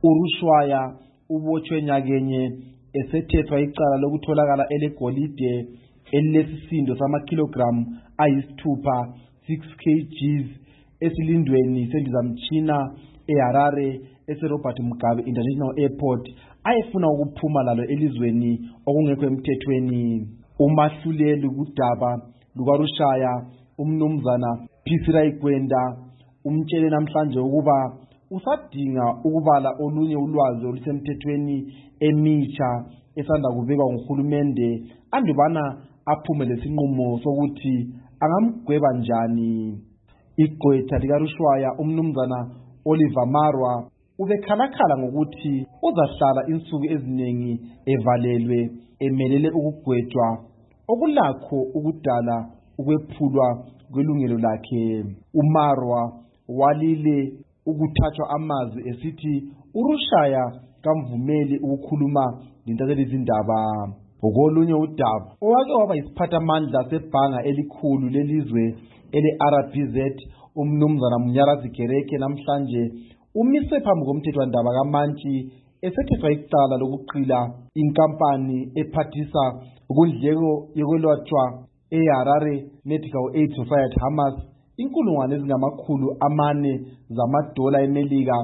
uRushwaya ubotshwe nyakenye esethethwa icala lokutholakala elegolide elilesisindo samakilogram ayisithupha 6 kgs esilindweni sendizamtshina eHarare eseRobert Mugabe International Airport ayefuna ukuphuma lalo elizweni okungekho emthethweni. Umahluleli kudaba lukaRushwaya umnumzana Pisirai Gwenda umtshele namhlanje ukuba usadinga ukubala olunye ulwazi olusemthethweni emitsha esanda kubekwa nguhulumende andubana aphume lesinqumo sokuthi angamgweba njani. Igqwetha likaRushwaya umnumzana Oliver Marwa ubekhalakhala ngokuthi uzahlala insuku eziningi evalelwe emelele ukugwetshwa okulakho ukudala ukwephulwa kwelungelo lakhe. uMarwa walile ukuthathwa amazwi esithi uRushwaya kamvumeli ukukhuluma lentatheli izindaba. Ngokolunye udaba owake waba yisiphathamandla sebhanga elikhulu lelizwe ele-RBZ umnumzana Mnyarazi Gereke namhlanje umiswe phambi komthethwandaba kaMantshi esethethwa icala lokuqila inkampani ephathisa ukundleko yokwelatshwa eHarare Medical Aid Society Hamas inkulungwane ezingamakhulu amane zamadola eMelika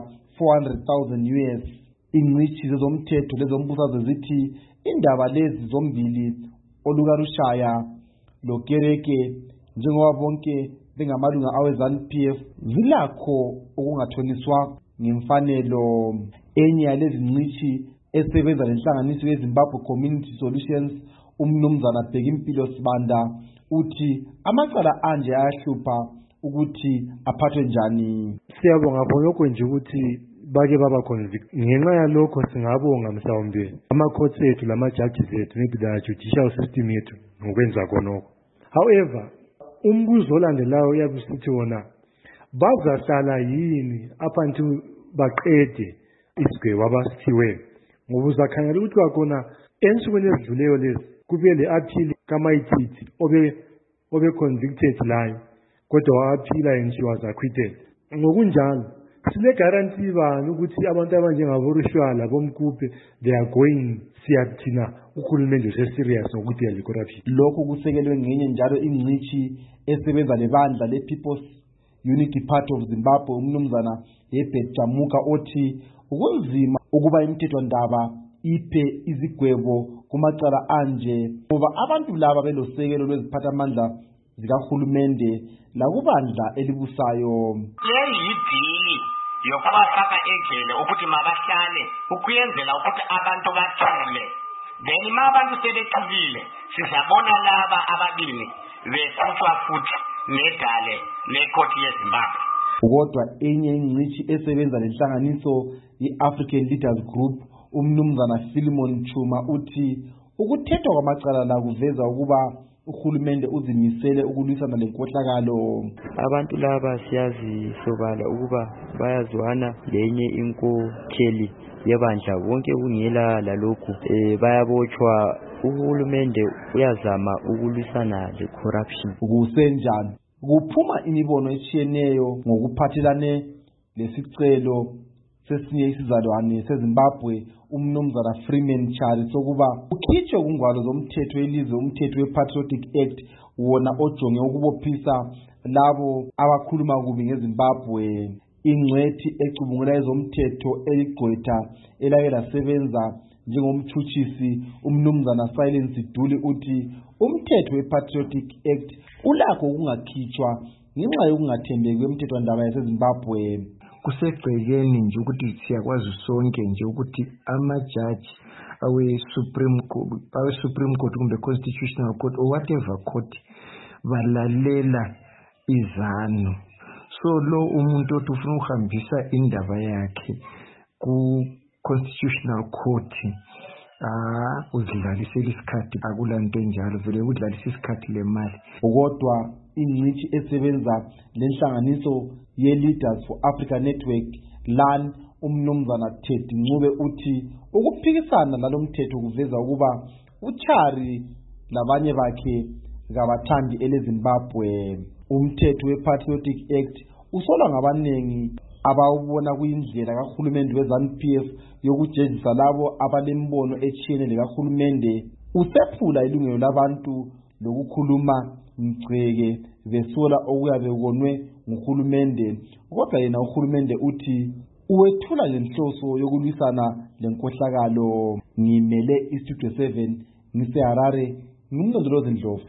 400,000 US. Ingcitshi zezomthetho lezombusazwe zithi indaba lezi zombili olukaRushwaya loGereke njengoba bonke bengamalunga aweZANU-PF zilakho okungathoniswa ngemfanelo. Enye yalezi ngcitshi esebenza lenhlanganiso yeZimbabwe Community Solutions umnumzana Bhekimpilo Sibanda uthi amacala anje ayahlupha ukuthi aphathwe njani. Siyabonga bonke nje ukuthi bake baba convict ngenxa yalokho singabonga mhlawumbe ama-courts ethu lama-judges ethu maybe the judicial system yethu ngokwenza khonokho. However umbuzo olandelayo uyabusithi wona bazahlala yini up until baqede isigwebo abasithiwe ngoba uzakhangela ukuthi kwakhona ensukwini ezidluleyo lezi kube le-appeal kaMaititi obe convicted layo kodwa wa-aphila and she was acquitted. Ngokunjalo sile guarantee bani ukuthi abantu abanjengaboRushwaya bomkuphe they are going siyathina uhulumende useserious ngokudela le-corruption. Lokhu kusekelwe ngenye njalo ingcitshi esebenza lebandla le-People's Unity Party of Zimbabwe umnumzana Herbert Jamuka othi ukunzima ukuba imithethwandaba iphe izigwebo kumacala anje ngoba abantu laba belosekelo lweziphathamandla zikahulumende lakubandla elibusayo. Yeyidili yokubafaka ejele ukuthi mabahlale ukuyenzela ukuthi abantu bathule. Then abantu sebethulile sizabona laba ababili bekhutshwa futhi nedale lekhothi yeZimbabwe. Kodwa enye ingcitshi esebenza lenhlanganiso i-African Leaders Group umnumzana Philemon Chuma uthi ukuthethwa kwamacala la kuveza ukuba uhulumende uzimisele ukulwisana lenkohlakalo. Abantu laba siyazi sobala ukuba bayazwana lenye inkokheli yebandla wonke kungela lalokhu bayabotshwa. Uhulumende uyazama ukulwisana le-corruption. Kusenjani kuphuma imibono etshiyeneyo ngokuphathelane lesicelo sesinye isizalwane seZimbabwe umnumzana Freeman Chari sokuba ukhitshwe kungwalo zomthetho elizwe umthetho we-Patriotic Act wona ojonge ukubophisa labo abakhuluma kubi ngeZimbabwe. Ingcwethi ecubungula ezomthetho eligqwetha elake lasebenza njengomtshutshisi umnumzana Silence Duli uthi umthetho we-Patriotic Act ulakho ukungakhitshwa ngenxa yokungathembeki kwemithethwandaba yaseZimbabwe. Kusegcekeni nje ukuthi siyakwazi sonke nje ukuthi amajaji awe-Supreme Court kumbe Constitutional Court or whatever court balalela izanu. So lo umuntu othi ufuna ukuhambisa indaba yakhe ku-Constitutional Court uzidlalisela isikhathi akulanto enjalo vele udlalisa isikhathi lemali. Kodwa ingcitshi esebenza lenhlanganiso ye-Leaders for Africa Network LAN umnumzana Ted Ncube uthi ukuphikisana lalomthetho kuveza ukuba uChari labanye bakhe ngabathandi eleZimbabwe. Umthetho we-Patriotic Act usolwa ngabanengi abawubona kuyindlela kahulumende we-ZANU-PF yokujezisa labo abalembono etshiyene lekahulumende. Usephula ilungelo labantu lokukhuluma mgceke besola okuyabe konwe nguhulumende, kodwa yena uhulumende uthi uwethula lenhloso yokulwisana lenkohlakalo. Ngimele iStudio 7 ngiseHarare, ngimlondolozi Ndlovu.